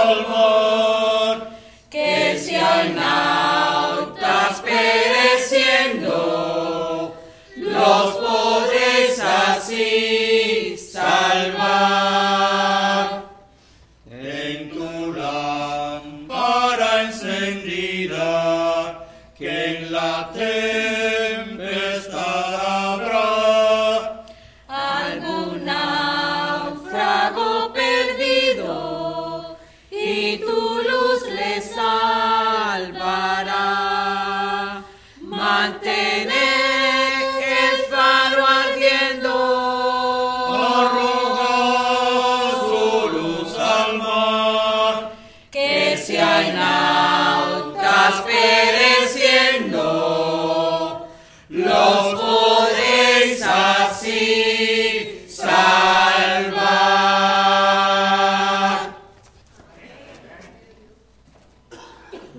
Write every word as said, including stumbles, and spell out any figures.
al mar, que si hay nautas pereciendo, los podréis así salvar. En tu lámpara encendida, que en la tempestad habrá algún náufrago perdido, y tu luz le salvará. Mantened el faro ardiendo, arroja su luz al mar, que si hay nautas perdidos,